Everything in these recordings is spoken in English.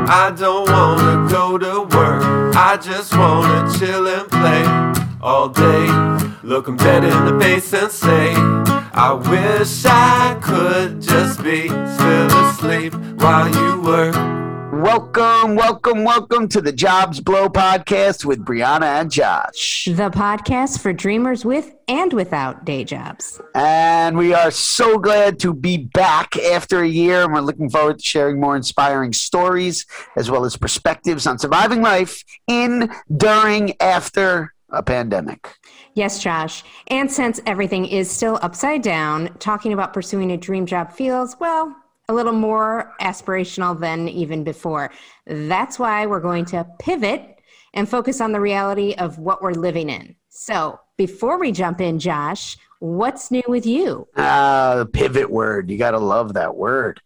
I don't wanna go to work, I just wanna chill and play all day. Look 'em dead in the face and say, I wish I could just be still asleep while you work. Welcome to the Jobs Blow podcast with Brianna and Josh. The podcast for dreamers with and without day jobs. And we are so glad to be back after a year, and we're looking forward to sharing more inspiring stories as well as perspectives on surviving life in, during, after a pandemic. Yes, Josh. And since everything is still upside down, talking about pursuing a dream job feels, well, a little more aspirational than even before. That's why we're going to pivot and focus on the reality of what we're living in. So before we jump in, Josh, what's new with you? The pivot word. You got to love that word.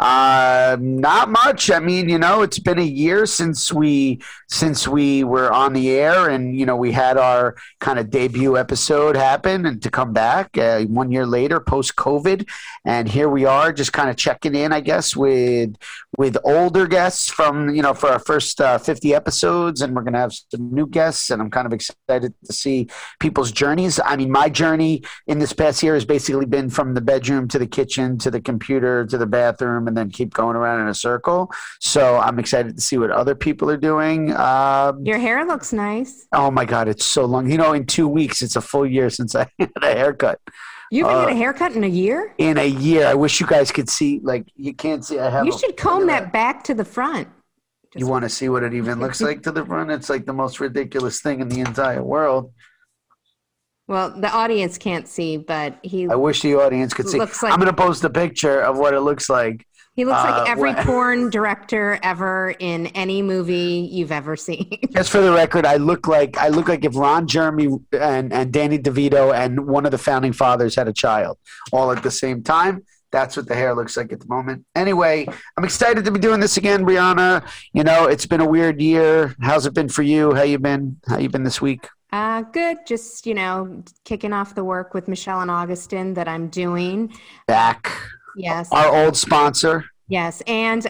Not much. I mean, it's been a year since we were on the air, and, we had our kind of debut episode happen and to come back 1 year later post-COVID. And here we are just kind of checking in, I guess, with older guests from, for our first 50 episodes. And we're going to have some new guests, and I'm kind of excited to see people's journeys. I mean, my journey in this past year has basically been from the bedroom to the kitchen to the computer to the bathroom, and then keep going around in a circle. So I'm excited to see what other people are doing. Your hair looks nice. Oh my God, it's so long. In 2 weeks, it's a full year since I had a haircut. You haven't had a haircut in a year? In a year. I wish you guys could see. Like, you can't see. You should comb that back to the front. You want to see what it even looks like to the front? It's like the most ridiculous thing in the entire world. Well, the audience can't see, but I wish the audience could see. I'm going to post a picture of what it looks like. He looks like every porn director ever in any movie you've ever seen. Just for the record, I look like if Ron Jeremy and Danny DeVito and one of the founding fathers had a child all at the same time. That's what the hair looks like at the moment. Anyway, I'm excited to be doing this again, Brianna. It's been a weird year. How's it been for you? How you been this week? Good. Just, kicking off the work with Michelle and Augustin that I'm doing. Back. Yes. Our old sponsor. Yes. And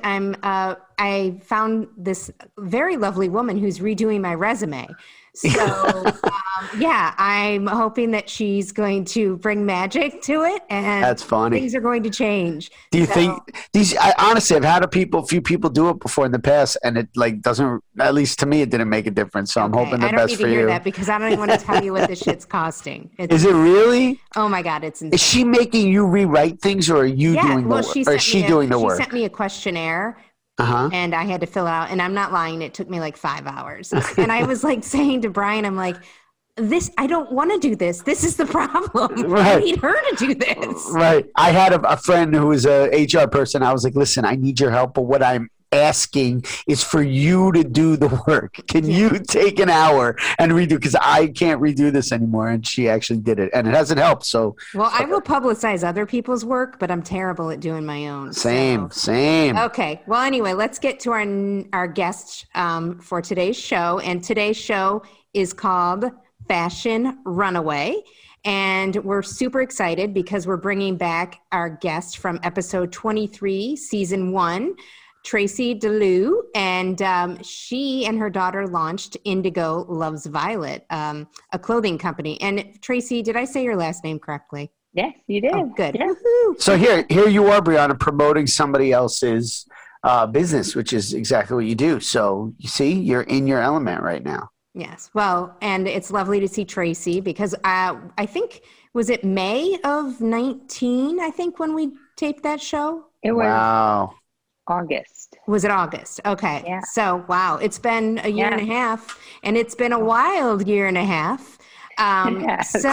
I found this very lovely woman who's redoing my resume. So, I'm hoping that she's going to bring magic to it, and that's funny. Things are going to change. Do you think these? Honestly, I've had a few people do it before in the past, and it doesn't. At least to me, it didn't make a difference. So I'm hoping the best for you. I don't need to hear that because I don't even want to tell you what this shit's costing. Is it really? Oh my God, it's insane. Is she making you rewrite things, or are you doing the work? Or is she doing the work? She sent me a questionnaire. And I had to fill it out, and I'm not lying. It took me like 5 hours. And I was like saying to Brian, I'm like, I don't want to do this. This is the problem. Right. I need her to do this. Right. I had a friend who was a HR person. I was like, listen, I need your help, but what I'm asking is for you to do the work. Can you take an hour and redo? Because I can't redo this anymore. And she actually did it, and it hasn't helped. So, I will publicize other people's work, but I'm terrible at doing my own. Same. Okay. Well, anyway, let's get to our guest for today's show. And today's show is called Fashion Runaway. And we're super excited because we're bringing back our guest from episode 23, season 1, Tracy DeLu, and she and her daughter launched Indigo Loves Violet, a clothing company. And Tracy, did I say your last name correctly? Yes, you did. Oh, good. Yeah. So here you are, Brianna, promoting somebody else's business, which is exactly what you do. So you see, you're in your element right now. Yes. Well, and it's lovely to see Tracy because I think, was it May of 19, I think, when we taped that show? It was. Wow. August. Was it August? Okay. Yeah. So, wow, it's been a year and a half, and it's been a wild year and a half. So,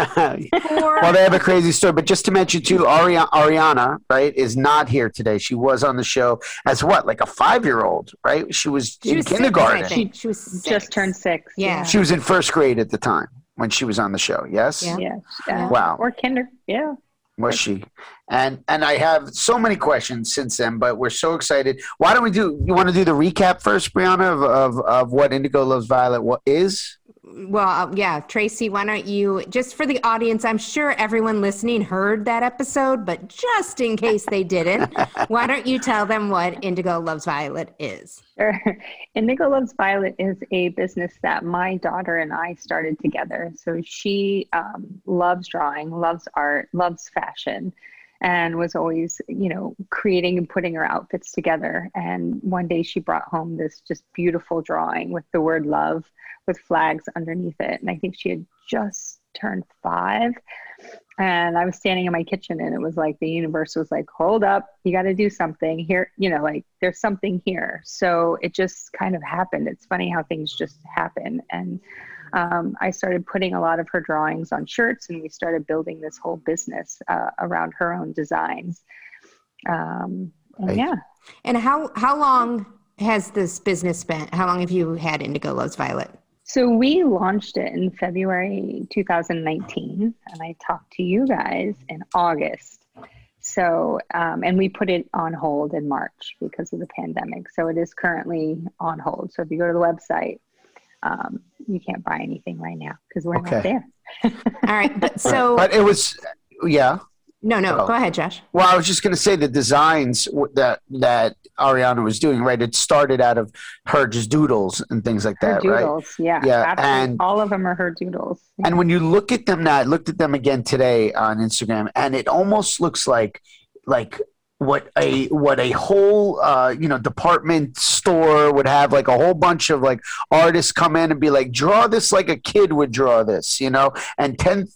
well, they have a crazy story, but just to mention too, Ariana, right, is not here today. She was on the show as like a 5-year-old, right? She was in kindergarten. 6, I think. She was 6. Just turned 6. Yeah. She was in first grade at the time when she was on the show. Yes. Yeah. Wow. Or kinder. Yeah. Was she? And I have so many questions since then, but we're so excited. Why don't you want to do the recap first, Brianna, of what Indigo Loves Violet is? Well, yeah, Tracy, why don't you, just for the audience, I'm sure everyone listening heard that episode, but just in case they didn't, why don't you tell them what Indigo Loves Violet is? Sure. Indigo Loves Violet is a business that my daughter and I started together. So she loves drawing, loves art, loves fashion, and was always, creating and putting her outfits together. And one day she brought home this just beautiful drawing with the word love with flags underneath it. And I think she had just turned 5. And I was standing in my kitchen, and it was like the universe was like, hold up, you got to do something here. There's something here. So it just kind of happened. It's funny how things just happen. And I started putting a lot of her drawings on shirts, and we started building this whole business around her own designs. Yeah. And how long has this business been? How long have you had Indigo Loves Violet? So we launched it in February 2019, and I talked to you guys in August. So, and we put it on hold in March because of the pandemic. So it is currently on hold. So if you go to the website, you can't buy anything right now because we're not there. All right. But it was, yeah. No, go ahead, Josh. Well, I was just going to say the designs that Ariana was doing, right? It started out of her just doodles and things like that, her doodles, right? Yeah. Absolutely. And all of them are her doodles. Yeah. And when you look at them now, I looked at them again today on Instagram, and it almost looks like what a whole department store would have, like a whole bunch of like artists come in and be like, draw this like a kid would draw this, and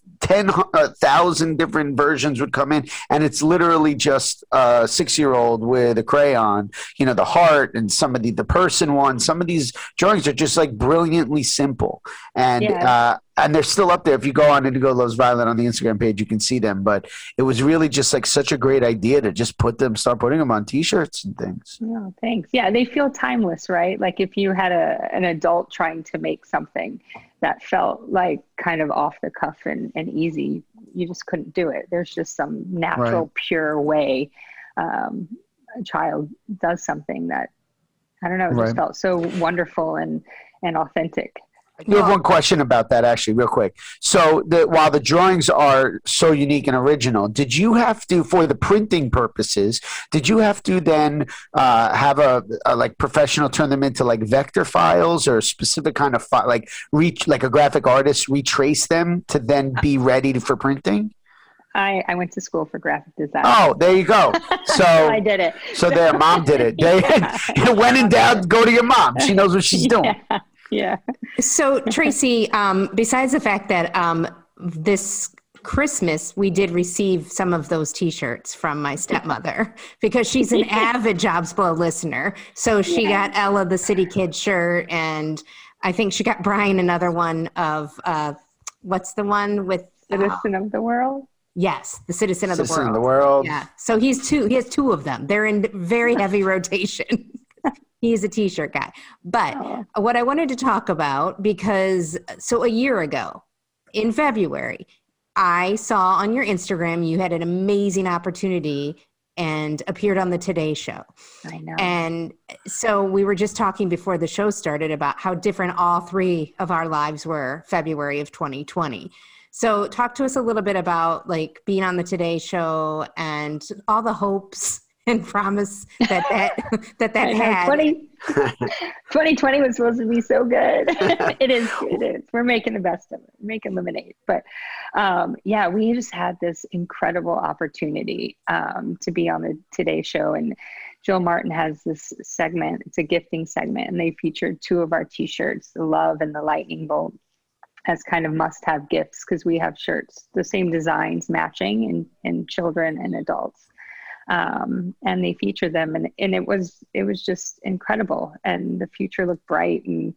10,000 different versions would come in, and it's literally just a 6-year-old with a crayon, the heart and some of the person one. Some of these drawings are just like brilliantly simple, and and they're still up there. If you go on Indigo Loves Violet on the Instagram page, you can see them. But it was really just like such a great idea to just start putting them on T-shirts and things. Oh, thanks. Yeah, they feel timeless, right? Like if you had an adult trying to make something that felt like kind of off the cuff and easy, you just couldn't do it. There's just some natural, pure way a child does something that, I don't know, just felt so wonderful and authentic. I do have one question about that, actually, real quick. So while the drawings are so unique and original, did you have to, for the printing purposes, did you have to then have a like professional turn them into like vector files or a specific kind of like a graphic artist retrace them to then be ready for printing? I went to school for graphic design. Oh, there you go. So I did it. So their mom did it. When in doubt, go to your mom. She knows what she's doing. Yeah. So Tracy, besides the fact that this Christmas we did receive some of those T-shirts from my stepmother because she's an avid Jobs Blow listener. So she got Ella the City Kid shirt, and I think she got Brian another one of what's the one with Citizen of the World? Yes, the Citizen of the World. Citizen of the World. Yeah. So he has 2 of them. They're in very heavy rotation. He's a T-shirt guy. But what I wanted to talk about, because a year ago in February, I saw on your Instagram you had an amazing opportunity and appeared on the Today Show. I know. And so we were just talking before the show started about how different all 3 of our lives were February of 2020. So talk to us a little bit about like being on the Today Show and all the hopes and promise that had. 2020 was supposed to be so good. It is. We're making the best of it, making lemonade. But we just had this incredible opportunity to be on the Today Show. And Jill Martin has this segment. It's a gifting segment. And they featured 2 of our T-shirts, the Love and the Lightning Bolt, as kind of must-have gifts because we have shirts, the same designs matching in children and adults. And they featured them, and it was just incredible, and the future looked bright, and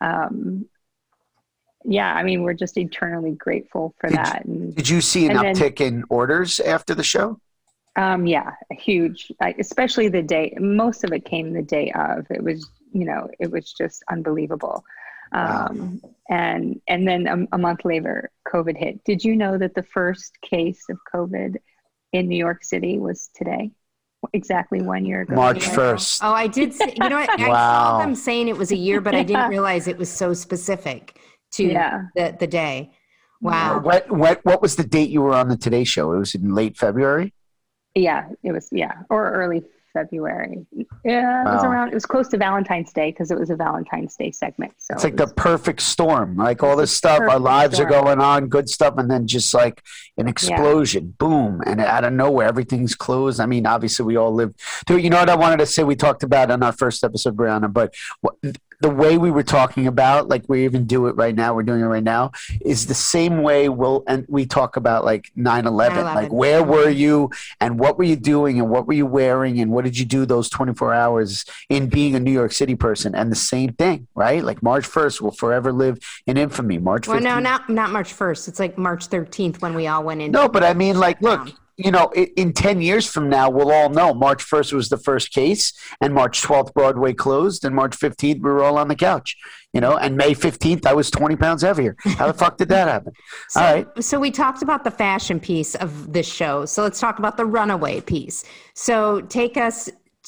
we're just eternally grateful for that. Did you see an uptick in orders after the show? Huge, especially the day. Most of it came the day of. It was just unbelievable. Wow. And then a month later, COVID hit. Did you know that the first case of COVID in New York City was today, exactly 1 year ago? March 1st. Oh, I did see, I saw them saying it was a year, but I didn't realize it was so specific. to the day. Wow. What was the date you were on the Today Show? It was in late February? Yeah, it was, or early February. Yeah, it was close to Valentine's Day because it was a Valentine's Day segment. So it's like the perfect storm. Like all this stuff, our lives are going on, good stuff, and then just like an explosion, boom, and out of nowhere, everything's closed. I mean, obviously, we all lived through it. You know what I wanted to say? We talked about on our first episode, Brianna, but the way we were talking about, like we even do it right now, we're doing it right now, is the same way we talk about like 9/11. Like where were you and what were you doing and what were you wearing and what did you do those 24 hours in being a New York City person? And the same thing, right? Like March 1st will forever live in infamy. March 15th. Well, no, not March 1st. It's like March 13th when we all went in. No, but I mean, like, look, you know, in 10 years from now, we'll all know March 1st was the first case and March 12th, Broadway closed and March 15th, we were all on the couch, you know, and May 15th, I was 20 pounds heavier. How the fuck did that happen? All right. So we talked about the fashion piece of this show. So let's talk about the runaway piece. So take us,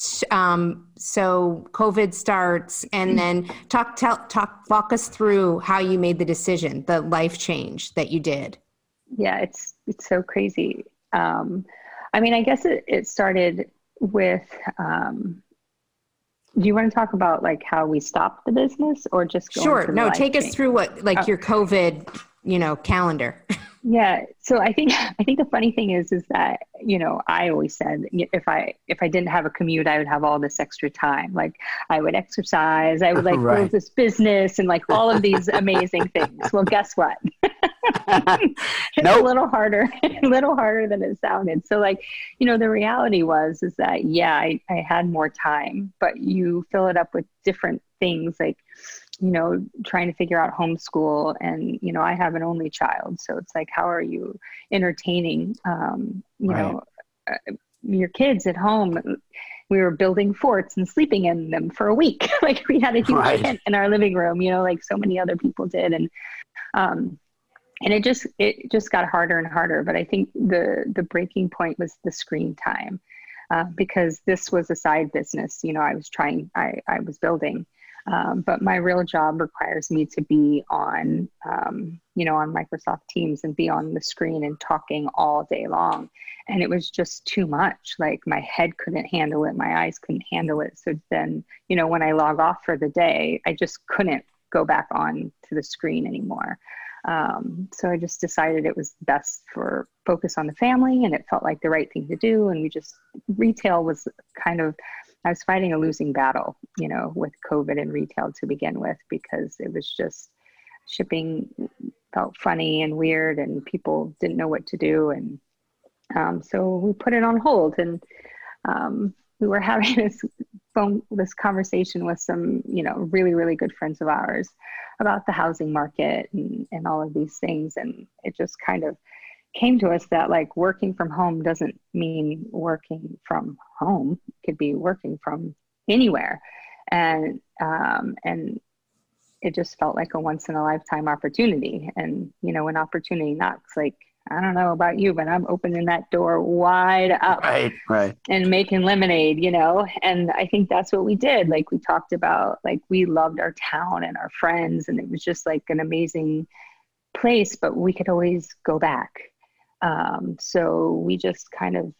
so COVID starts and then walk us through how you made the decision, the life change that you did. Yeah, it's so crazy. I mean, I guess it started with, do you want to talk about like how we stopped the business or just going Sure. through No, life take us change? through what, like your COVID, calendar. Yeah. So I think the funny thing is that, I always said if I didn't have a commute, I would have all this extra time. Like I would exercise, I would build this business and like all of these amazing things. Well, guess what? It's a little harder than it sounded. So the reality is that, I had more time, but you fill it up with different things like, trying to figure out homeschool and, I have an only child. So it's like, how are you entertaining, your kids at home? We were building forts and sleeping in them for a week. Like we had a huge tent in our living room, like so many other people did. And it just got harder and harder. But I think the breaking point was the screen time, because this was a side business. I was building. But my real job requires me to be on, on Microsoft Teams and be on the screen and talking all day long. And it was just too much. Like my head couldn't handle it. My eyes couldn't handle it. So then, when I log off for the day, I just couldn't go back on to the screen anymore. So I just decided it was best for focus on the family, and it felt like the right thing to do. And retail was I was fighting a losing battle, with COVID and retail to begin with, because it was just shipping felt funny and weird and people didn't know what to do. And so we put it on hold, and we were having this conversation with some, really, really good friends of ours about the housing market and all of these things. And it just kind of came to us that like working from home doesn't mean working from home. It could be working from anywhere. And it just felt like a once in a lifetime opportunity. And, when opportunity knocks, like, I don't know about you, but I'm opening that door wide up right. and making lemonade, and I think that's what we did. Like we talked about, like we loved our town and our friends, and it was just like an amazing place, but we could always go back. So we just carpe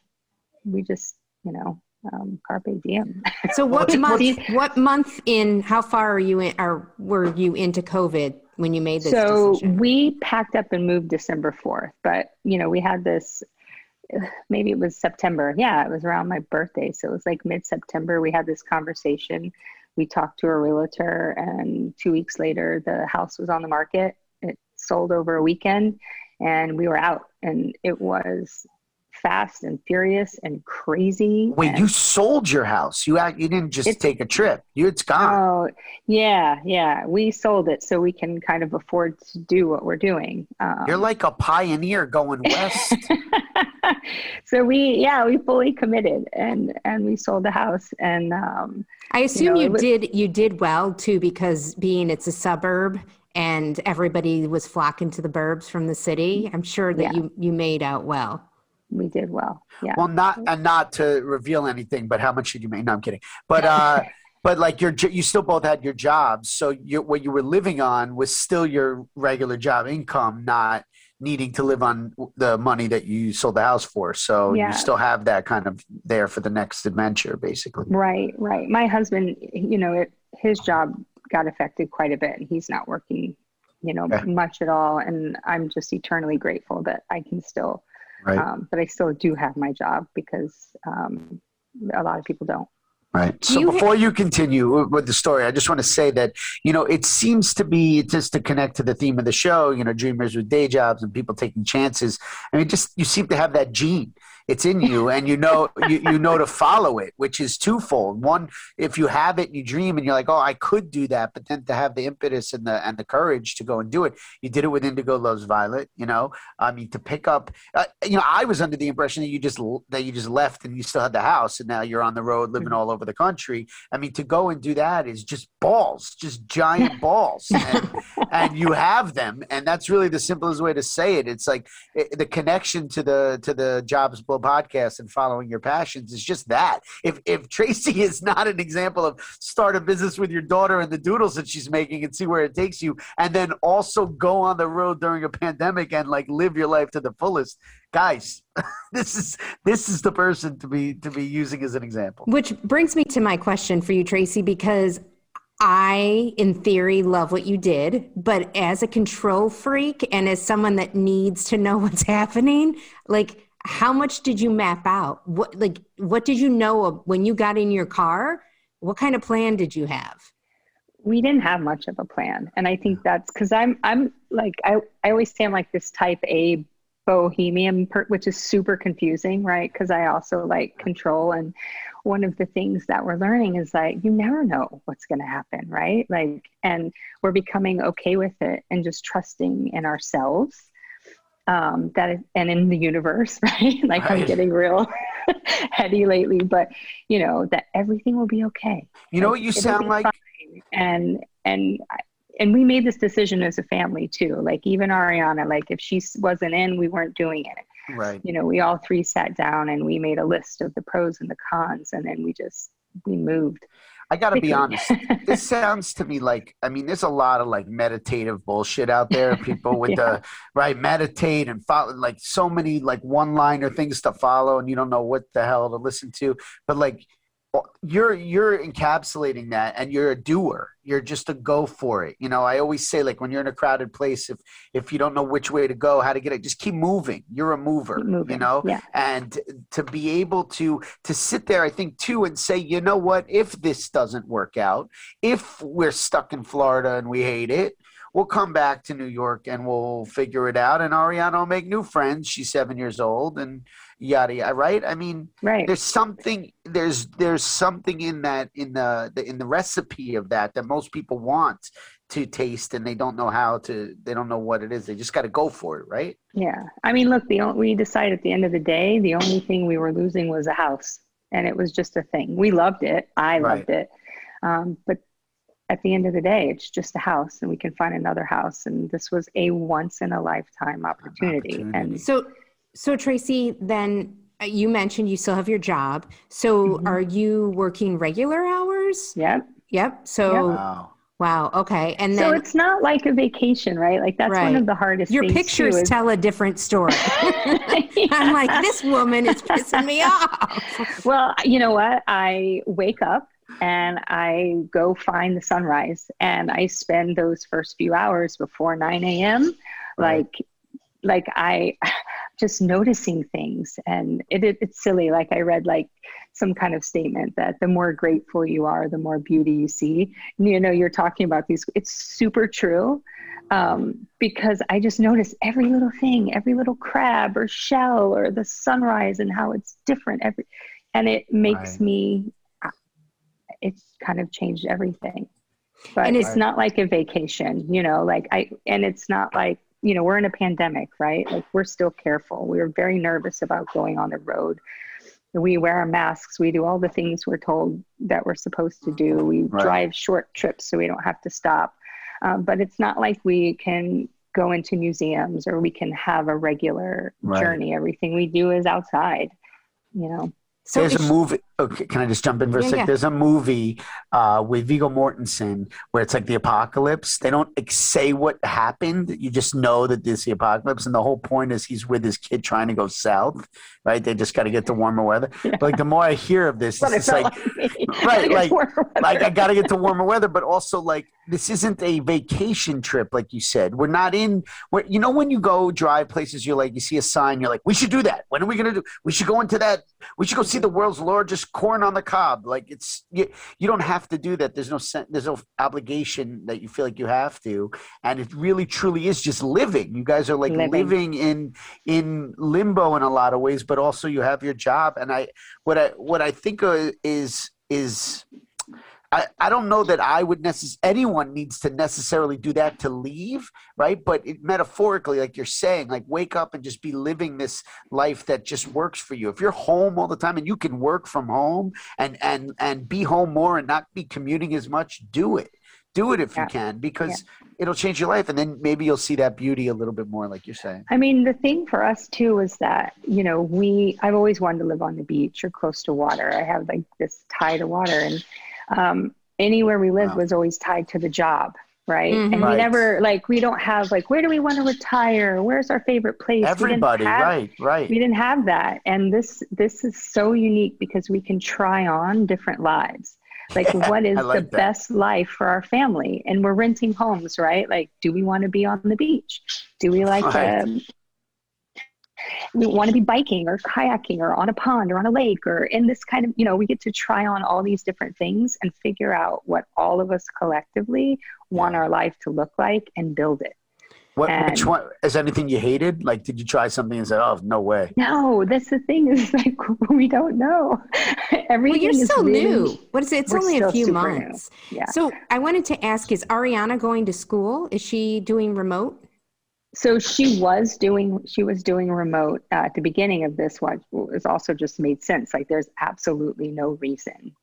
diem. So what month in, how far are you in, or were you into COVID when you made this decision? We packed up and moved December 4th, but we had this, maybe it was September. Yeah, it was around my birthday. So it was like mid-September. We had this conversation. We talked to a realtor, and 2 weeks later, the house was on the market. It sold over a weekend, and we were out, and it was fast and furious and crazy. Wait, you sold your house? You didn't just take a trip. It's gone. Oh, yeah. We sold it so we can kind of afford to do what we're doing. You're like a pioneer going west. So we fully committed and we sold the house. And I assume you did well too, because it's a suburb and everybody was flocking to the burbs from the city. I'm sure that you made out well. We did well. Yeah. Well, not to reveal anything, but how much did you make? No, I'm kidding. But But like you still both had your jobs, so what you were living on was still your regular job income, not needing to live on the money that you sold the house for. So you still have that kind of there for the next adventure, basically. Right. My husband, his job got affected quite a bit, and he's not working, much at all. And I'm just eternally grateful that I can still, but I still do have my job because a lot of people don't. Right. So before you continue with the story, I just want to say that, it seems to be, just to connect to the theme of the show, dreamers with day jobs and people taking chances. I mean, you seem to have that gene. It's in you, and you know to follow it, which is twofold. One, if you have it and you dream and you're like, oh, I could do that, but then to have the impetus and the courage to go and do it. You did it with Indigo Loves Violet, I mean, to pick up, I was under the impression that you just left and you still had the house and now you're on the road living all over the country. I mean, to go and do that is just balls, just giant balls, and you have them. And that's really the simplest way to say it. It's like the connection to the Jobs podcast and following your passions is just that. If Tracy is not an example of start a business with your daughter and the doodles that she's making and see where it takes you, and then also go on the road during a pandemic and like live your life to the fullest, guys, this is the person to be using as an example. Which brings me to my question for you, Tracy, because I, in theory, love what you did, but as a control freak and as someone that needs to know what's happening, like, how much did you map out? What did you know of when you got in your car? What kind of plan did you have? We didn't have much of a plan. And I think that's because I'm like, I always say I'm like this type A bohemian, which is super confusing, right? Because I also like control. And one of the things that we're learning is that you never know what's going to happen, right? Like, and we're becoming okay with it and just trusting in ourselves. And in the universe, right? Like, I'm getting real heady lately, but that everything will be okay. What you sound like, and we made this decision as a family too. Like, even Ariana, like, if she wasn't in, we weren't doing it. Right. We all three sat down and we made a list of the pros and the cons, and then we moved. I got to be honest. This sounds to me like, I mean, there's a lot of like meditative bullshit out there. People with meditate and follow, like so many like one-liner things to follow, and you don't know what the hell to listen to. But like, you're encapsulating that, and you're a doer. You're just a go for it. I always say, like, when you're in a crowded place, if you don't know which way to go, how to get it, just keep moving. You're a mover, and to be able to sit there, I think too, and say, you know what, if this doesn't work out, if we're stuck in Florida and we hate it, we'll come back to New York and we'll figure it out. And Ariana will make new friends. She's 7 years old, and yada yada. Right? I mean, there's something in that, in the recipe of that most people want to taste, and they don't know they don't know what it is. They just got to go for it. Right? Yeah. I mean, look, we decided at the end of the day, the only thing we were losing was a house, and it was just a thing. We loved it. I loved it. But at the end of the day, it's just a house, and we can find another house. And this was a once in a lifetime opportunity. And so Tracy, then you mentioned you still have your job. So are you working regular hours? Yep. So, wow. Okay. And then, so it's not like a vacation, right? Like, that's one of the hardest your things. Your pictures tell a different story. I'm like, this woman is pissing me off. Well, you know what? I wake up and I go find the sunrise, and I spend those first few hours before 9 a.m. Like I just noticing things. And it's silly. Like, I read like some kind of statement that the more grateful you are, the more beauty you see. You're talking about these, it's super true. Because I just notice every little thing, every little crab or shell or the sunrise, and how it's different and it makes me, it's kind of changed everything. But it's not like a vacation, and it's not like, we're in a pandemic, right? Like, we're still careful. We're very nervous about going on the road. We wear our masks. We do all the things we're told that we're supposed to do. We drive short trips so we don't have to stop. But it's not like we can go into museums or we can have a regular journey. Everything we do is outside, So there's a movie. Okay, can I just jump in for a Yeah, sec? yeah. There's a movie with Viggo Mortensen where it's like the apocalypse. They don't say what happened. You just know that there's the apocalypse, and the whole point is he's with his kid trying to go south. Right? They just got to get to warmer weather. Yeah. But like the more I hear of this, But it's it like felt like me. right, Like I got to get to warmer weather, but also like this isn't a vacation trip, like you said. We're not in. You know when you go drive places, you're like you see a sign, you're like, we should do that. When are we going to do? We should go into that. We should go see the world's largest corn on the cob. Like it's you don't have to do that. There's no obligation that you feel like you have to, and it really truly is just living. You guys are like living in limbo in a lot of ways, but also you have your job. And what I think is I don't know that I would anyone needs to necessarily do that to leave, right? But metaphorically, like you're saying, like wake up and just be living this life that just works for you. If you're home all the time and you can work from home and be home more and not be commuting as much, do it. Do it if you can, because it'll change your life. And then maybe you'll see that beauty a little bit more, like you're saying. I mean, the thing for us too is that, I've always wanted to live on the beach or close to water. I have like this tie to water, and anywhere we lived was always tied to the job. Right. Mm-hmm. And we never we don't have where do we want to retire? Where's our favorite place? Everybody. Right. We didn't have that. And this is so unique because we can try on different lives. What is the best life for our family? And we're renting homes, right? Like, do we want to be on the beach? Do we we want to be biking or kayaking or on a pond or on a lake or in this kind of, we get to try on all these different things and figure out what all of us collectively want our life to look like and build it. Which one is anything you hated? Like, did you try something and say, "Oh, no way"? No, that's the thing is we don't know. Everything you're is so really, new. What is it? It's only a few months. Yeah. So I wanted to ask: is Ariana going to school? Is she doing remote? So she was doing remote at the beginning of this one. Was also just made sense. Like, there's absolutely no reason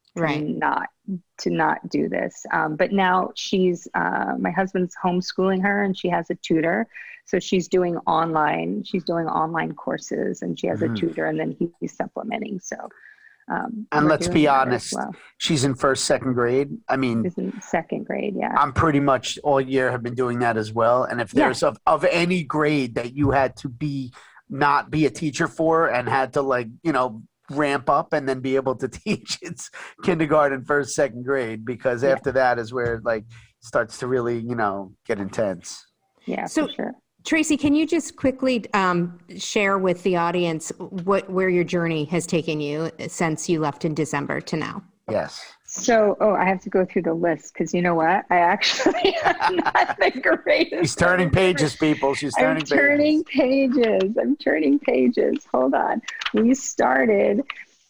to not do this. But now she's, my husband's homeschooling her and she has a tutor. So she's doing online courses and she has a tutor and then he's supplementing. So, and let's be honest, she's in first, second grade. I mean, she's in second grade. Yeah. I'm pretty much all year have been doing that as well. And if there's of any grade that you had to not be a teacher for and had to ramp up and then be able to teach, it's kindergarten, first, second grade, because after that is where it starts to really get intense. Yeah, so, for sure. Tracy, can you just quickly share with the audience where your journey has taken you since you left in December to now? Yes. So, I have to go through the list because you know what? I actually am not the greatest. She's turning pages, people. She's turning pages. I'm turning pages. Hold on. We started,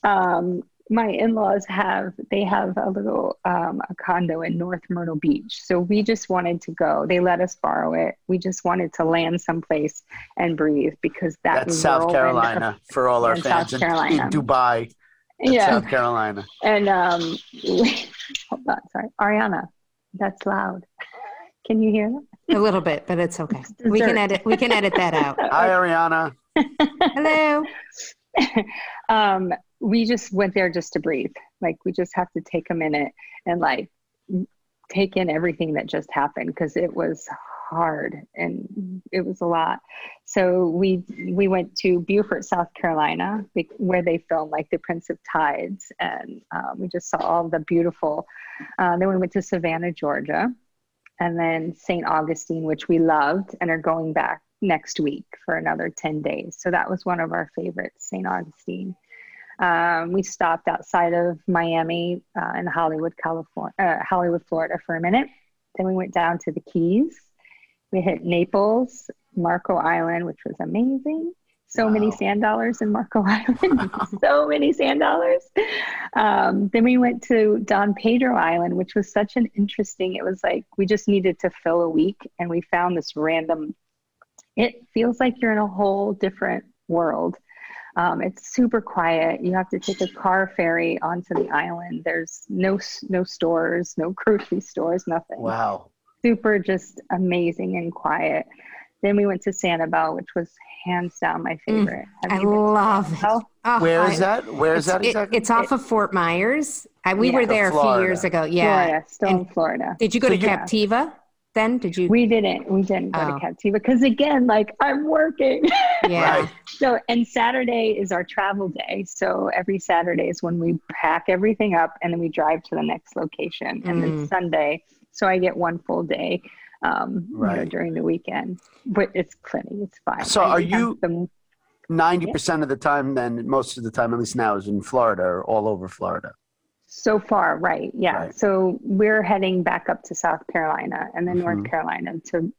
my in-laws have a little a condo in North Myrtle Beach. So we just wanted to go. They let us borrow it. We just wanted to land someplace and breathe because that's South Carolina for all our fans in Dubai. South Carolina. And hold on, sorry, Ariana, that's loud. Can you hear that? A little bit, but it's okay. We can edit that out. Hi, Ariana. Hello. We just went there just to breathe. We just have to take a minute and take in everything that just happened because it was hard and it was a lot. So we went to Beaufort, South Carolina, where they filmed The Prince of Tides, and we just saw all the beautiful. Then we went to Savannah, Georgia, and then St. Augustine, which we loved, and are going back next week for another 10 days. So that was one of our favorites, St. Augustine. We stopped outside of Miami in Hollywood, Florida for a minute. Then we went down to the Keys. We hit Naples, Marco Island, which was amazing. So many sand dollars in Marco Island. So many sand dollars. Then we went to Don Pedro Island, which was such an interesting, it was we just needed to fill a week. And we found this random, it feels like you're in a whole different world. It's super quiet. You have to take a car ferry onto the island. There's no stores, no grocery stores, nothing. Wow. Super just amazing and quiet. Then we went to Sanibel, which was hands down my favorite. I love it. Oh, Where is that? Where is that exactly? It's off of Fort Myers. We were there a few Florida. years ago. Yeah. Florida, still in Florida. Did you go to Captiva then? Did you? We didn't go to Captiva because again, like I'm working. Yeah. Right. So, and Saturday is our travel day. So every Saturday is when we pack everything up and then we drive to the next location. And then Sunday, so I get one full day you know, during the weekend. But it's plenty. It's fine. So are you 90% of the time then, most of the time, at least now, is in Florida or all over Florida? So far, right. Yeah. Right. So we're heading back up to South Carolina and then North Carolina to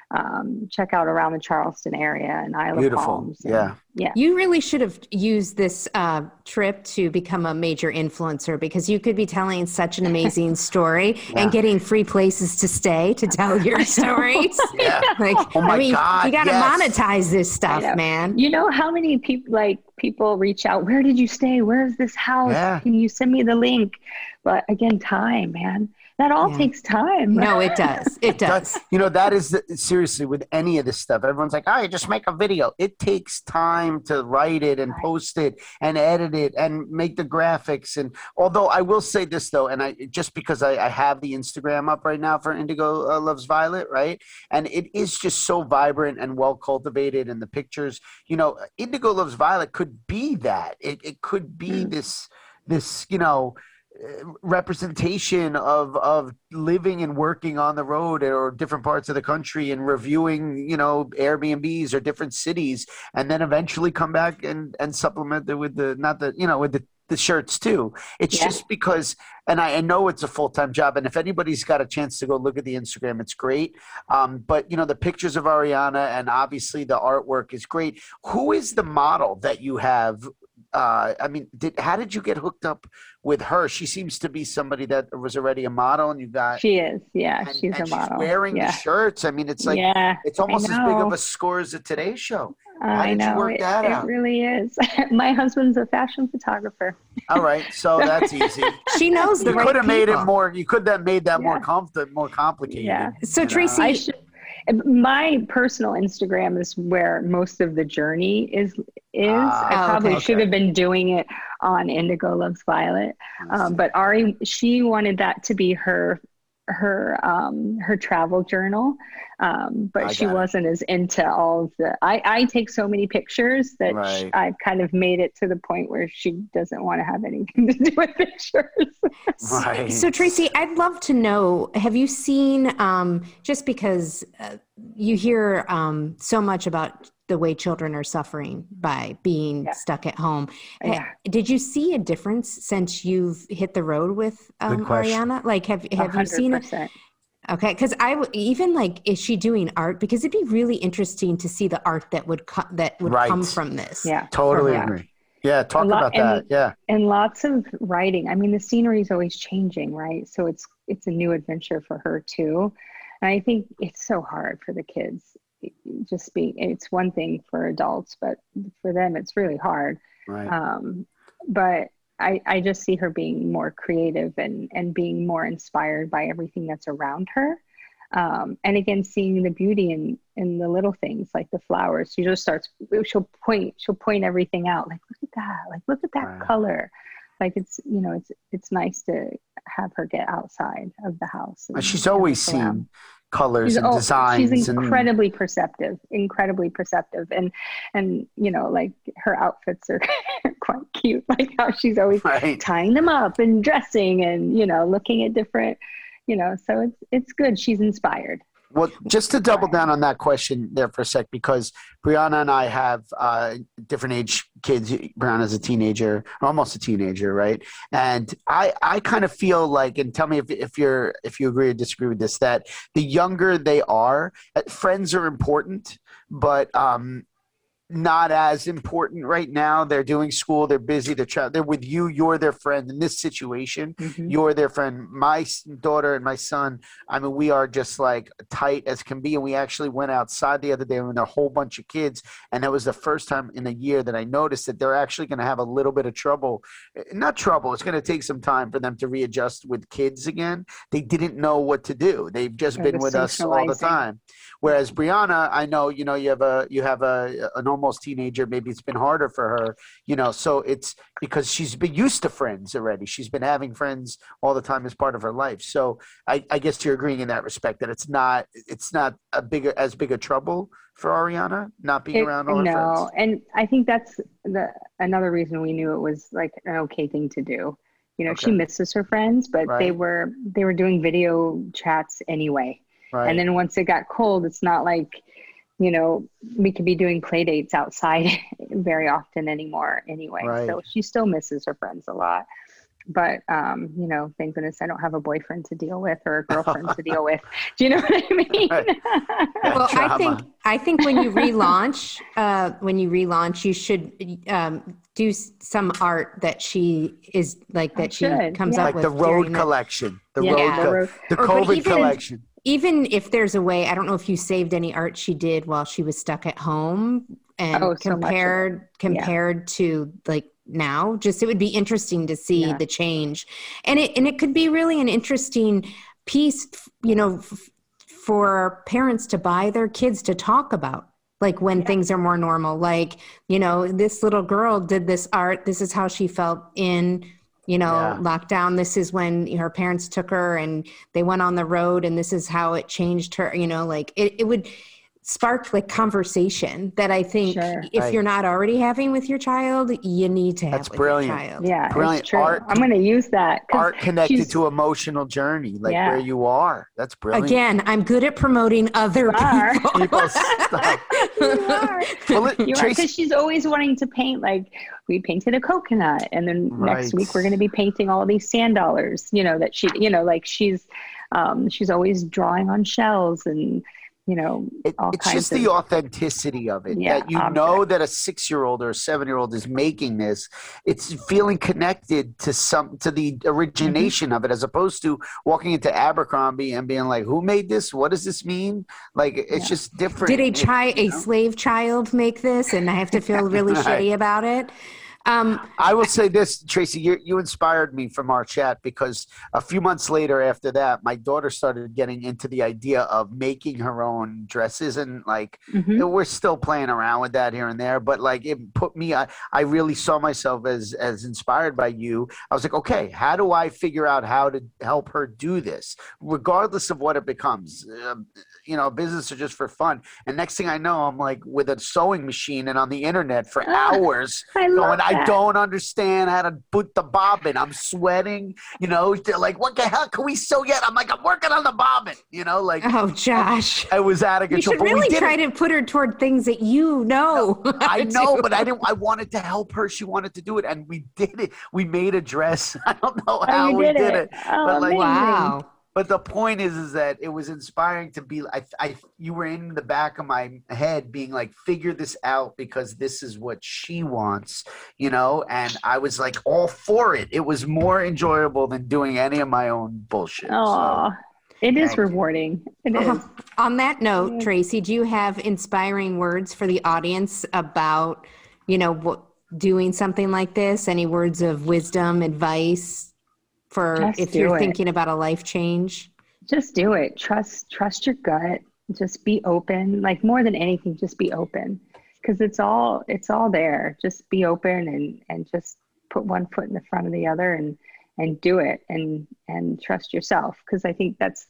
check out around the Charleston area and Isle of Palms. And, yeah. You really should have used this trip to become a major influencer because you could be telling such an amazing story and getting free places to stay to tell your stories. Like, oh my God, you got to monetize this stuff, man. You know how many people reach out? Where did you stay? Where's this house? Yeah. Can you send me the link? But again, time, man. That all takes time. No, it does. It does. You know, that is seriously with any of this stuff. Everyone's like, you just make a video. It takes time to write it and post it and edit it and make the graphics. And although I will say this though, and just because I have the Instagram up right now for Indigo Loves Violet, right? And it is just so vibrant and well cultivated, and the pictures, you know, Indigo Loves Violet could be that. It could be this, you know, representation of living and working on the road or different parts of the country and reviewing, you know, Airbnbs or different cities, and then eventually come back and supplement it with the shirts too. It's just because, and I know it's a full-time job, and if anybody's got a chance to go look at the Instagram, it's great. But you know, the pictures of Ariana and obviously the artwork is great. Who is the model that you have? I mean, how did you get hooked up with her? She seems to be somebody that was already a model, and you got. She is, she's a model. She's wearing the shirts. I mean, it's like it's almost as big of a score as the Today Show. How did you work that out? It really is. My husband's a fashion photographer. All right, so that's easy. She knows the right people. You could have made it more. You could have made that more complicated. Yeah. So Tracy. My personal Instagram is where most of the journey is. I probably should have been doing it on Indigo Loves Violet. But Ari, she wanted that to be her travel journal. But she wasn't as into all of the, I take so many pictures that I've kind of made it to the point where she doesn't want to have anything to do with pictures. Right. So Tracy, I'd love to know, have you seen, just because you hear so much about the way children are suffering by being stuck at home. Did you see a difference since you've hit the road with Ariana? Like, have you seen it? Okay, because even like, is she doing art? Because it'd be really interesting to see the art that would come from this. Yeah, totally agree. Yeah, talk about that. Yeah, and lots of writing. I mean, the scenery is always changing, right? So it's a new adventure for her too. And I think it's so hard for the kids. It's one thing for adults, but for them it's really hard. Right. But I just see her being more creative and being more inspired by everything that's around her. And again, seeing the beauty in the little things like the flowers. She just she'll point everything out. Like, look at that color. Like it's nice to have her get outside of the house. And she's always seen colors and designs. She's incredibly perceptive, and you know, like her outfits are quite cute. Like how she's always tying them up and dressing, and you know, looking at different, you know. So it's good. She's inspired. Well, just to double down on that question there for a sec, because Brianna and I have different age kids. Brianna's a teenager, almost a teenager, right? And I kind of feel like, and tell me if you agree or disagree with this, that the younger they are, friends are important, but not as important right now. They're doing school, they're busy, they're with you, you're their friend. In this situation, you're their friend. My daughter and my son, I mean, we are just like tight as can be. And we actually went outside the other day with a whole bunch of kids. And that was the first time in a year that I noticed that they're actually going to have a little bit of trouble. Not trouble, it's going to take some time for them to readjust with kids again. They didn't know what to do. They've just been with us all the time. Whereas Brianna, I know, you know, you have a almost teenager, maybe it's been harder for her, you know, so it's because she's been used to friends already. She's been having friends all the time as part of her life. So I guess you're agreeing in that respect that it's not as big a trouble for Ariana not being around all her friends. And I think that's another reason we knew it was like an okay thing to do. You know, she misses her friends, but they were doing video chats anyway. Right. And then once it got cold, it's not like, you know, we could be doing play dates outside very often anymore anyway. Right. So she still misses her friends a lot. But, you know, thank goodness I don't have a boyfriend to deal with or a girlfriend to deal with. Do you know what I mean? Well, I think when you relaunch, you should do some art that she is like that she comes up like with. Like the road collection, the COVID collection. Even if there's a way, I don't know if you saved any art she did while she was stuck at home and compared to like now, just it would be interesting to see the change. And it could be really an interesting piece, you know, for parents to buy their kids to talk about, like when things are more normal, like, you know, this little girl did this art. This is how she felt in, you know, lockdown. This is when her parents took her and they went on the road and this is how it changed her, you know, like it would spark like conversation that I think if you're not already having with your child, you need to have with your child. Yeah, brilliant. It's true. I'm going to use that. Art connected to emotional journey, like where you are. That's brilliant. Again, I'm good at promoting other people's stuff. You are. Because she's always wanting to paint. Like we painted a coconut, and then next week we're going to be painting all these sand dollars. You know that she, you know, like she's always drawing on shells and. You know, it's just the authenticity of it that you know that a 6-year-old or a 7-year-old is making this. It's feeling connected to the origination of it, as opposed to walking into Abercrombie and being like, "Who made this? What does this mean?" Like it's just different. Did a slave child make this, and I have to feel really shitty about it? I will say this, Tracy, you inspired me from our chat, because a few months later after that, my daughter started getting into the idea of making her own dresses, and like we're still playing around with that here and there, but like it put me, I really saw myself as inspired by you. I was like, okay, how do I figure out how to help her do this, regardless of what it becomes? You know, business are just for fun. And next thing I know, I'm like with a sewing machine and on the internet for hours I don't understand how to put the bobbin. I'm sweating, you know, they're like, what the hell can we sew yet? I'm like, I'm working on the bobbin, you know, like. Oh, Josh. I was out of control. You should really try to put her toward things that you know. No, I know, but I wanted to help her. She wanted to do it. And we did it. We made a dress. I don't know how we did it. But like, wow. But the point is that it was inspiring to be. You were in the back of my head, being like, figure this out because this is what she wants, you know. And I was like, all for it. It was more enjoyable than doing any of my own bullshit. Oh, it is rewarding. It is. On that note, Tracy, do you have inspiring words for the audience about, you know, doing something like this? Any words of wisdom, advice? For if you're thinking about a life change? Just do it. Trust your gut. Just be open. Like more than anything, just be open. Because it's all there. Just be open and just put one foot in the front of the other and do it and trust yourself. Because I think that's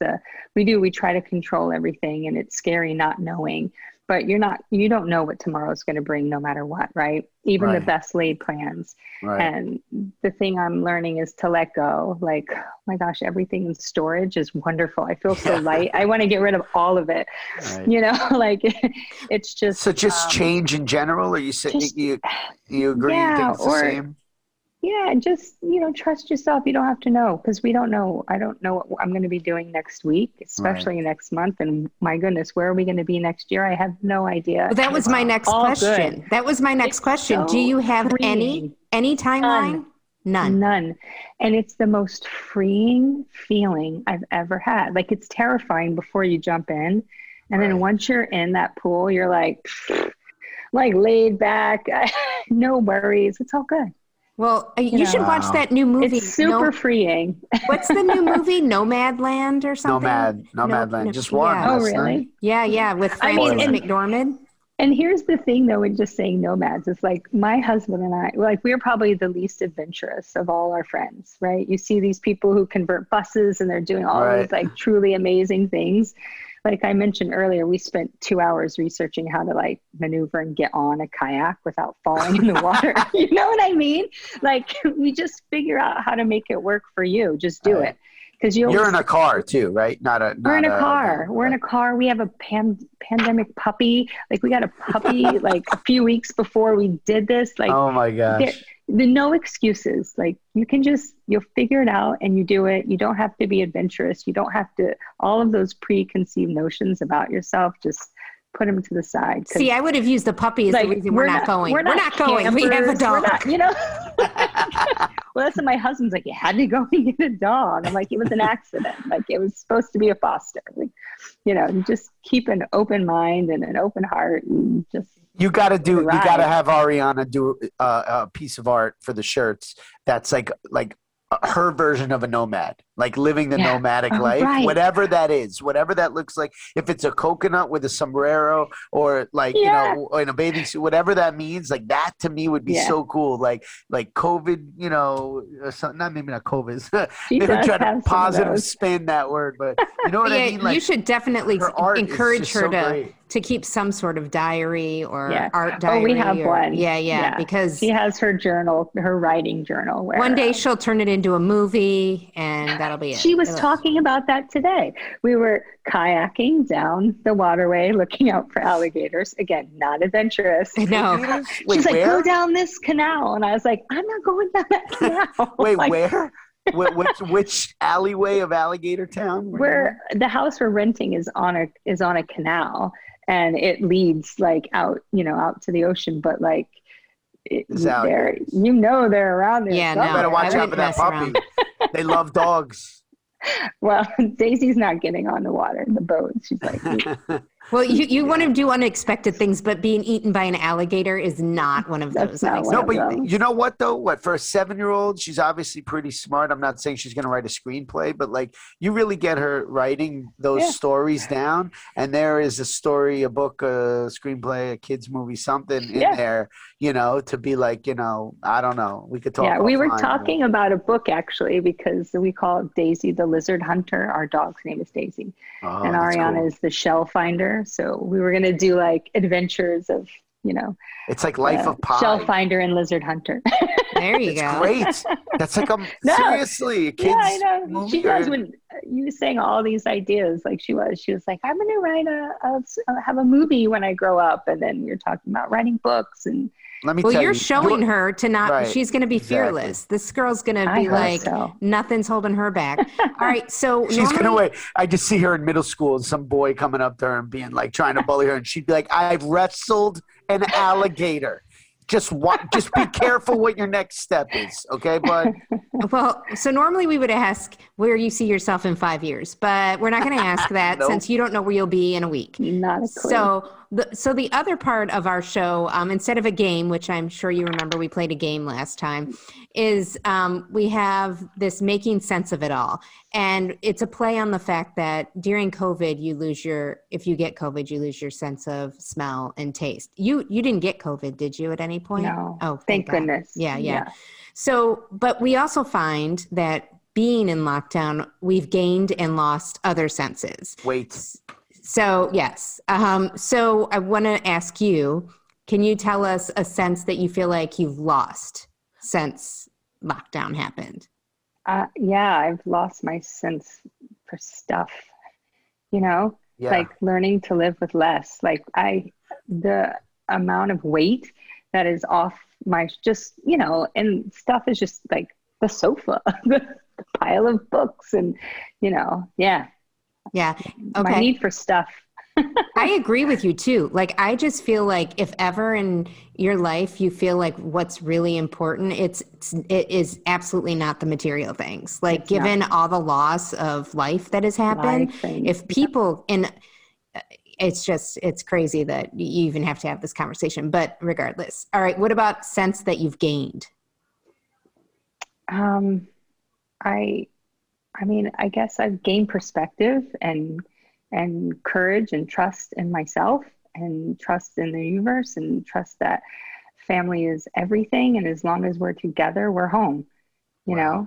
we try to control everything, and it's scary not knowing. But you don't know what tomorrow's going to bring no matter what, right? Even the best laid plans. Right. And the thing I'm learning is to let go. Like, oh my gosh, everything in storage is wonderful. I feel so light. I want to get rid of all of it. Right. You know, like it's just. So just change in general, or you say you agree? You think it's the same? Yeah, just, you know, trust yourself. You don't have to know, because we don't know. I don't know what I'm going to be doing next week, especially next month. And my goodness, where are we going to be next year? I have no idea. Well, that was my next question. That was my next question. Do you have any timeline? None. And it's the most freeing feeling I've ever had. Like, it's terrifying before you jump in. And then once you're in that pool, you're like laid back, no worries. It's all good. Well, you should watch that new movie. It's super freeing. What's the new movie? Nomadland or something? Nomadland. Just one. Yeah. Oh, really? Yeah, with Frances McDormand. And here's the thing though, in just saying nomads, it's like my husband and I, like we're probably the least adventurous of all our friends, right? You see these people who convert buses and they're doing all these like truly amazing things. Like I mentioned earlier, we spent 2 hours researching how to like maneuver and get on a kayak without falling in the water. You know what I mean? Like we just figure out how to make it work for you. Just do it. Because you're in a car too, right? We're in a car. We're in a car. We have a pandemic puppy. Like we got a puppy like a few weeks before we did this. Like, oh my gosh. No excuses. Like you'll figure it out and you do it. You don't have to be adventurous. You don't have to, all of those preconceived notions about yourself, just put them to the side. See, I would have used the puppy as the reason we're not going. We're not going. We have a dog. Well, that's what my husband's like, you had to go and get a dog. I'm like, it was an accident. Like it was supposed to be a foster. Like, just keep an open mind and an open heart and just. You got to have Ariana do a piece of art for the shirts. That's like her version of a nomad, like living the nomadic life, whatever that is, whatever that looks like. If it's a coconut with a sombrero or like, in a bathing suit, whatever that means, like that to me would be so cool. Like COVID, maybe not COVID. Maybe try to positive spin that word, but you know what I mean? Like, you should definitely encourage her to keep some sort of diary or art diary. Oh, we have one. Yeah. Because she has her journal, her writing journal. Where one day she'll turn it into a movie and that'll be it. She was talking about that today. We were kayaking down the waterway, looking out for alligators. Again, not adventurous. No. She's like, go down this canal. And I was like, I'm not going down that canal. Wait, like, where? Which alleyway of Alligator Town? Where the house we're renting is on a canal, and it leads like out to the ocean. But like, they're around there. Yeah, no, you better watch out for that puppy. They love dogs. Well, Daisy's not getting on the water, the boat. She's like, well, you want to do unexpected things, but being eaten by an alligator is not one of those. No, but you know what though? For a 7-year-old, she's obviously pretty smart. I'm not saying she's going to write a screenplay, but like you really get her writing those stories down. And there is a story, a book, a screenplay, a kids movie, something in there, to be like, I don't know. We could talk. Yeah, we were talking about a book actually, because we call Daisy the Lizard Hunter. Our dog's name is Daisy, and Ariana is the Shell Finder. So we were going to do like adventures of, it's like Life of Pi. Shell Finder and Lizard Hunter. There you go. Great. That's like seriously a kid's I know. movie. She was, when you were saying all these ideas, like she was like, I'm going to write have a movie when I grow up. And then you're talking about writing books and. Let me tell you're showing her to not, right, she's going to be fearless. This girl's going to be like, nothing's holding her back. All right. So she's going to wait. I just see her in middle school and some boy coming up to her and being like, trying to bully her. And she'd be like, I've wrestled an alligator. Just be careful what your next step is. Okay, bud? Well, so normally we would ask where you see yourself in 5 years, but we're not going to ask that since you don't know where you'll be in a week. Not a clue. So the other part of our show, instead of a game, which I'm sure you remember we played a game last time, is we have this making sense of it all. And it's a play on the fact that during COVID, if you get COVID, you lose your sense of smell and taste. You didn't get COVID, did you at any point? No. Oh, thank goodness. Yeah. So, but we also find that being in lockdown, we've gained and lost other senses. Wait. So, yes. So I want to ask you, can you tell us a sense that you feel like you've lost since lockdown happened? Yeah, I've lost my sense for stuff, like learning to live with less. Like the amount of weight that is off my, and stuff is just like the sofa, the pile of books and, Yeah. Okay. My need for stuff. I agree with you too. Like, I just feel like if ever in your life you feel like what's really important, it is absolutely not the material things. Like, given all the loss of life that has happened, if people and it's crazy that you even have to have this conversation. But regardless, all right. What about sense that you've gained? I guess I've gained perspective and courage and trust in myself and trust in the universe and trust that family is everything. And as long as we're together, we're home, you know?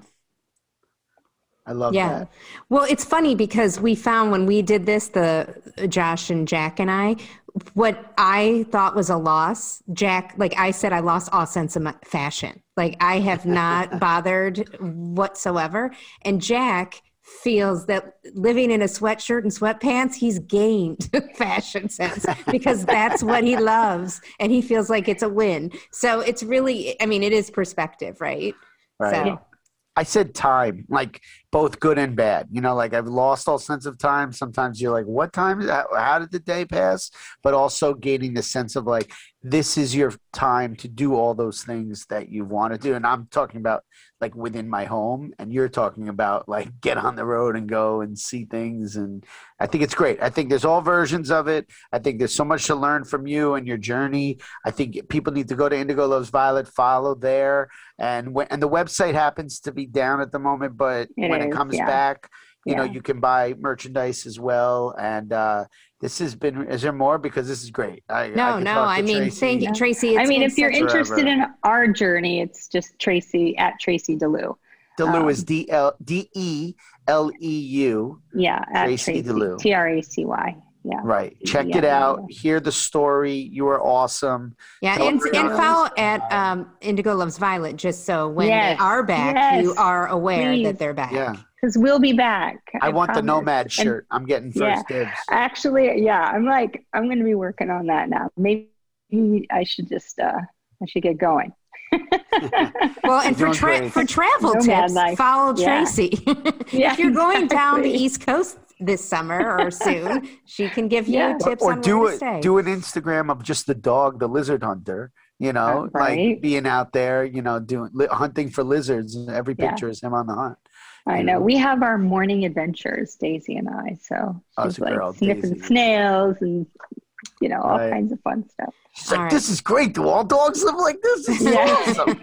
I love that. Well, it's funny because we found when we did this, Josh and Jack and I, what I thought was a loss, Jack, like I said, I lost all sense of fashion. Like I have not bothered whatsoever. And Jack feels that living in a sweatshirt and sweatpants, he's gained fashion sense because that's what he loves. And he feels like it's a win. So it's really, I mean, it is perspective, right? Right. So. I said time, like both good and bad. You know, like I've lost all sense of time. Sometimes you're like, what time? How did the day pass? But also gaining the sense of like, this is your time to do all those things that you want to do. And I'm talking about like within my home, and you're talking about like get on the road and go and see things. And I think it's great. I think there's all versions of it. I think there's so much to learn from you and your journey. I think people need to go to Indigo Loves Violet, follow there. And the website happens to be down at the moment, but when it comes back, you know, you can buy merchandise as well. And this has been, is there more? Because this is great. I mean, thank you, Tracy. I mean, if you're interested in our journey, it's just Tracy at Tracy DeLu. DeLu is DELEU. Yeah, at Tracy DeLu. TRACY. Yeah. Right. Check it out. Hear the story. You are awesome. Yeah. And follow at Indigo Loves Violet, just so when they are back, you are aware that they're back. Yeah. Because we'll be back. I want the Nomad shirt. I'm getting first dibs. Actually, I'm going to be working on that now. Maybe I should just, I should get going. Well, and for travel tips, follow Tracy. If you're going down the East Coast this summer or soon, she can give you tips on where to stay. Do an Instagram of just the dog, the lizard hunter, you know, like being out there, you know, hunting for lizards, and every picture is him on the hunt. I know. We have our morning adventures, Daisy and I. So she's like sniffing snails and, you know, all kinds of fun stuff. She's like, this is great. Do all dogs live like this? This is awesome.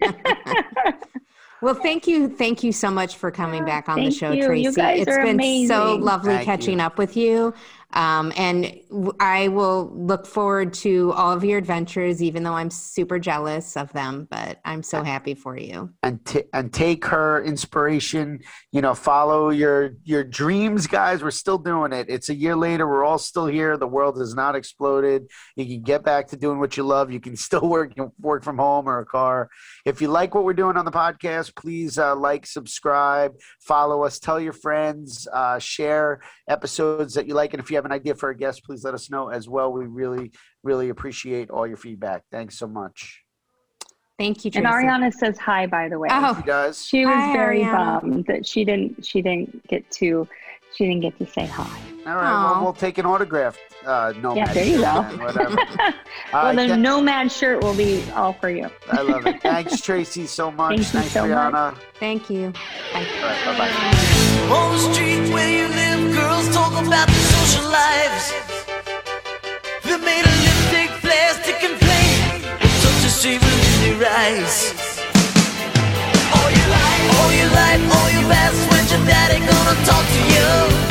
Well, thank you so much for coming back on the show, Tracy. You guys it's been amazing. So lovely catching up with you. And I will look forward to all of your adventures, even though I'm super jealous of them, but I'm so happy for you. And take her inspiration, you know, follow your dreams, guys. We're still doing it. It's a year later. We're all still here. The world has not exploded. You can get back to doing what you love. You can still work from home or a car. If you like what we're doing on the podcast, please like, subscribe, follow us, tell your friends, share episodes that you like. And if you have an idea for a guest, please let us know as well. We really, really appreciate all your feedback. Thanks so much. Thank you, Tracy. And Ariana says hi, by the way. Oh, she does. She was very bummed that she didn't get to say hi. All right, well, we'll take an autograph. Nomad. Yeah, there you go. Whatever. Well, the Nomad shirt will be all for you. I love it. Thanks, Tracy, so much. Thanks so Brianna. much. Thank you. Bye. All right, bye-bye. On the street where you live, girls talk about their social lives. They made a lipstick, plastic, and flame. Such a shame in their eyes. All your life, all your best friends, your daddy gonna talk to you.